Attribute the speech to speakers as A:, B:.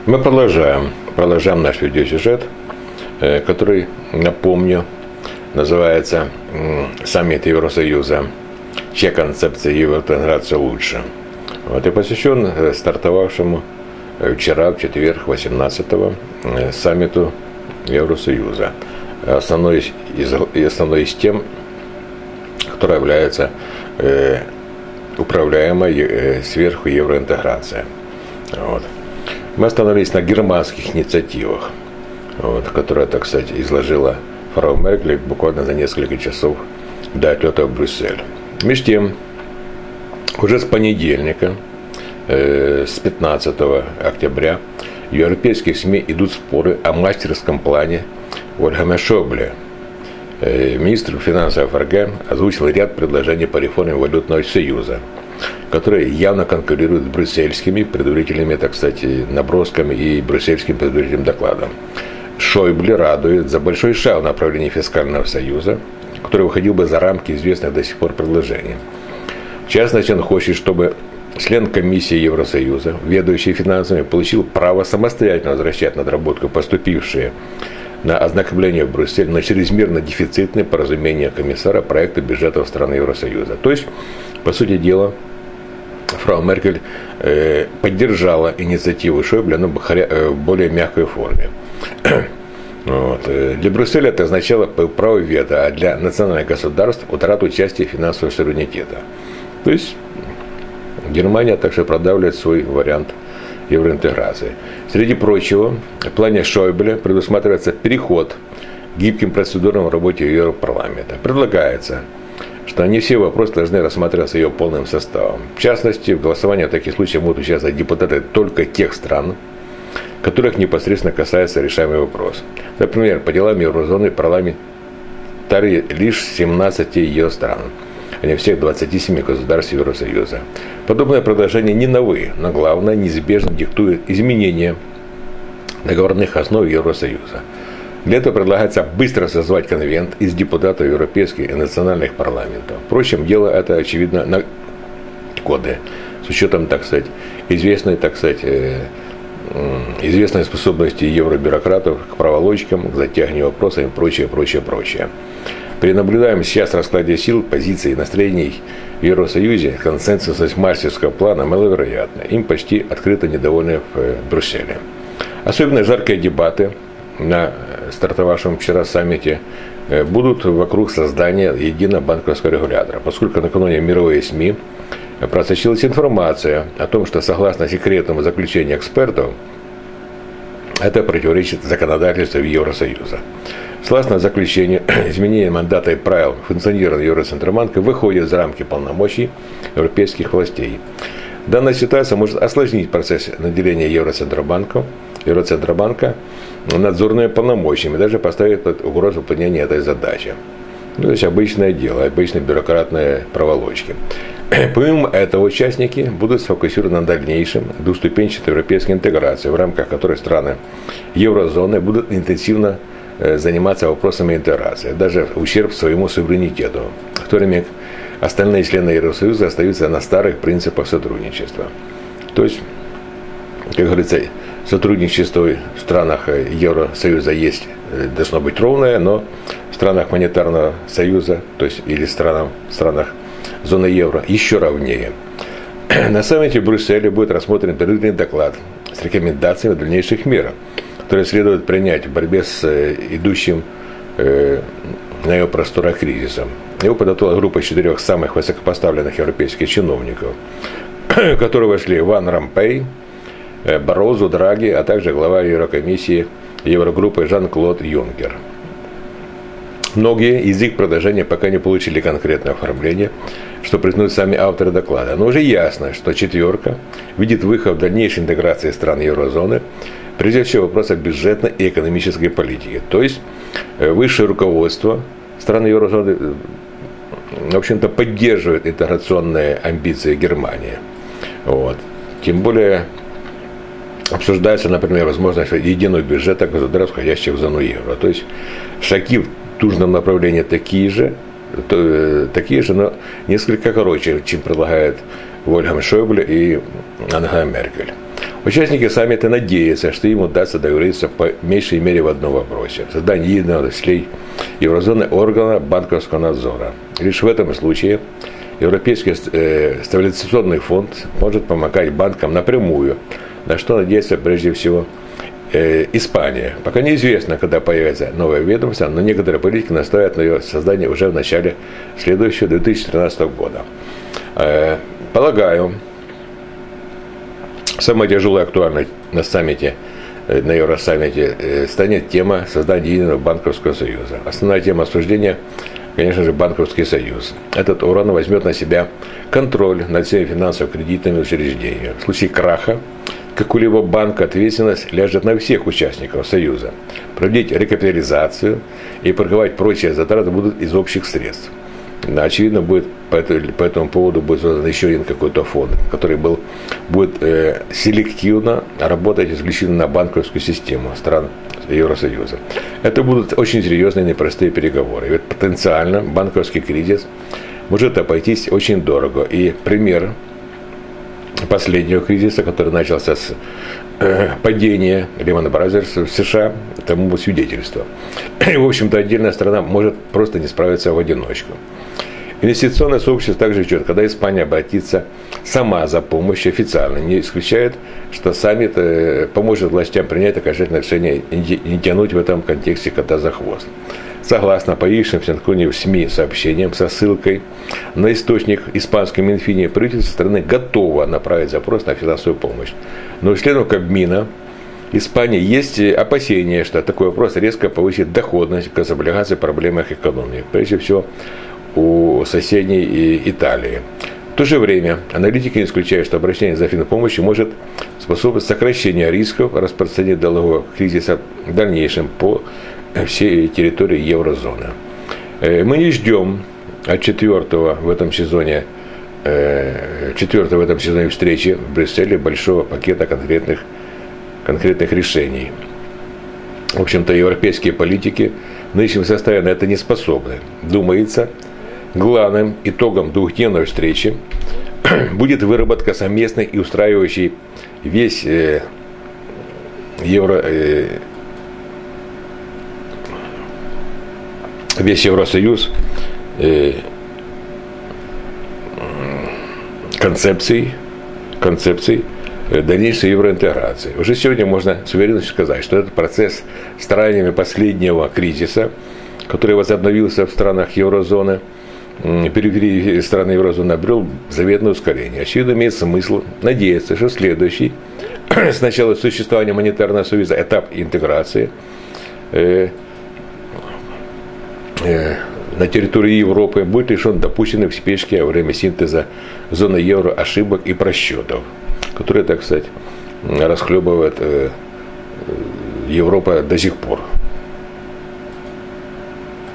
A: Мы продолжаем наш видеосюжет, который, напомню, называется «Саммит Евросоюза. Чья концепция евроинтеграции лучше?». Вот, и посвящен стартовавшему вчера, в четверг, 18-го, саммиту Евросоюза. Основной из тем, которая является управляемой сверху евроинтеграция. Вот. Мы остановились на германских инициативах, которые, так сказать, изложила фрау Меркель буквально за несколько часов до отлета в Брюссель. Между тем, уже с понедельника, с 15 октября, в европейских СМИ идут споры о мастерском плане Вольфганга Шойбле. Министр финансов ФРГ озвучил ряд предложений по реформе валютного союза, которые явно конкурируют с брюссельскими предварительными, так сказать, набросками и брюссельским предварительным докладом. Шойбле радует за большой шаг в направлении фискального союза, который выходил бы за рамки известных до сих пор предложений. В частности, он хочет, чтобы член комиссии Евросоюза, ведущий финансами, получил право самостоятельно возвращать надработку поступившие на ознакомление в Брюссель на чрезмерно дефицитные по разумению комиссара проекты бюджетов стран Евросоюза. То есть, по сути дела, фрау Меркель поддержала инициативу Шойбле, но в более мягкой форме. Вот. Для Брюсселя это означало право вето, а для национальных государств утрату участия финансового суверенитета. То есть Германия также продавливает свой вариант евроинтеграции. Среди прочего, в плане Шойбле предусматривается переход к гибким процедурам в работе Европарламента. Предлагается, что не все вопросы должны рассматриваться ее полным составом. В частности, в голосовании в таких случаях могут участвовать депутаты только тех стран, которых непосредственно касается решаемый вопрос. Например, по делам еврозоны парламентарии лишь 17 ее стран, а не всех 27 государств Евросоюза. Подобное предложение не новые, но главное, неизбежно диктует изменения договорных основ Евросоюза. Для этого предлагается быстро созвать конвент из депутатов европейских и национальных парламентов. Впрочем, дело это, очевидно, на годы, с учетом, так сказать, известной способности евробюрократов к проволочкам, к затягиванию вопросов и прочее. При наблюдаемом сейчас раскладе сил, позиций и настроений в Евросоюзе консенсус мастерского плана маловероятно. Им почти открыто недовольны в Брюсселе. Особенно жаркие дебаты на стартовавшем вчера саммите будут вокруг создания единого банковского регулятора, поскольку накануне мировые СМИ просочилась информация о том, что согласно секретному заключению экспертов, это противоречит законодательству Евросоюза. Согласно заключению, изменение мандата и правил функционирования Евроцентробанка выходит за рамки полномочий европейских властей. Данная ситуация может осложнить процесс наделения Евроцентробанка надзорными полномочиями, даже поставить под угрозу выполнения этой задачи. То есть обычное дело, обычные бюрократные проволочки. Помимо этого, участники будут сфокусированы на дальнейшем двухступенчатой европейской интеграции, в рамках которой страны еврозоны будут интенсивно заниматься вопросами интеграции, даже в ущерб своему суверенитету, в то время остальные члены Евросоюза остаются на старых принципах сотрудничества. То есть, как говорится, сотрудничество в странах Евросоюза должно быть ровное, но в странах монетарного союза, то есть или в странах зоны евро, еще ровнее. На саммите в Брюсселе будет рассмотрен предварительный доклад с рекомендациями дальнейших мер, которые следует принять в борьбе с идущим на ее просторах кризисом. Его подготовила группа 4 самых высокопоставленных европейских чиновников, в которые вошли Ван Ромпей, Барозу, Драги, а также глава Еврокомиссии Еврогруппы Жан-Клод Юнкер. Многие из их предложений пока не получили конкретное оформление, что признают сами авторы доклада. Но уже ясно, что четверка видит выход в дальнейшей интеграции стран еврозоны, прежде всего вопроса бюджетной и экономической политики. То есть высшее руководство стран еврозоны, в общем-то, поддерживает интеграционные амбиции Германии. Вот. Тем более обсуждается, например, возможность единого бюджета государств, входящих в зону евро. То есть шаги в нужном направлении такие же, но несколько короче, чем предлагает Вольфганг Шойбле и Ангела Меркель. Участники саммита надеются, что им удастся договориться по меньшей мере в одном вопросе – создание единого для еврозоны органа банковского надзора. Лишь в этом случае Европейский стабилизационный фонд может помогать банкам напрямую, на что надеется прежде всего Испания. Пока неизвестно, когда появится новое ведомство, но некоторые политики настаивают на ее создании уже в начале следующего 2013 года. Полагаю, самой тяжелой и актуальной на саммите, на Евросаммите станет тема создания единого банковского союза. Основная тема обсуждения, конечно же, банковский союз. Этот орган возьмет на себя контроль над всеми финансово-кредитными учреждениями. В случае краха какого-либо банка ответственность ляжет на всех участников союза. Проводить рекапитализацию и покрывать прочие затраты будут из общих средств. Очевидно, будет по этому поводу будет создан еще один какой-то фонд, который будет селективно работать исключительно на банковскую систему стран Евросоюза. Это будут очень серьезные и непростые переговоры. Ведь потенциально банковский кризис может обойтись очень дорого. И пример последнего кризиса, который начался с падения Lehman Brothers в США, тому свидетельство. И, в общем-то, отдельная страна может просто не справиться в одиночку. Инвестиционное сообщество также ждет, когда Испания обратится сама за помощью официально. Не исключает, что саммит поможет властям принять окончательное решение и не тянуть в этом контексте кота за хвост. Согласно появившимся накануне в СМИ сообщениям со ссылкой на источник испанской Минфине, правительство страны готово направить запрос на финансовую помощь. Но исследование Кабмина Испании есть опасения, что такой вопрос резко повысит доходность гособлигаций в проблемах экономики, прежде всего у соседней Италии. В то же время аналитики не исключают, что обращение за финпомощью может способствовать сокращению рисков распространения долгового кризиса в дальнейшем по всей территории еврозоны. Мы не ждем от четвертой в этом сезоне встречи в Брюсселе большого пакета конкретных решений. В общем-то, европейские политики в нынешнем составе на это не способны. Думается, главным итогом двухдневной встречи будет выработка совместной и устраивающей весь Евросоюз концепций дальнейшей евроинтеграции. Уже сегодня можно с уверенностью сказать, что этот процесс стараниями последнего кризиса, который возобновился в странах еврозоны, периферии стран еврозоны, обрел заветное ускорение. Очевидно, имеет смысл надеяться, что следующий, с начала существования монетарного союза, этап интеграции на территории Европы будет решен допущенный в спешке во время синтеза зоны евро ошибок и просчетов, которые, так сказать, расхлебывает Европа до сих пор.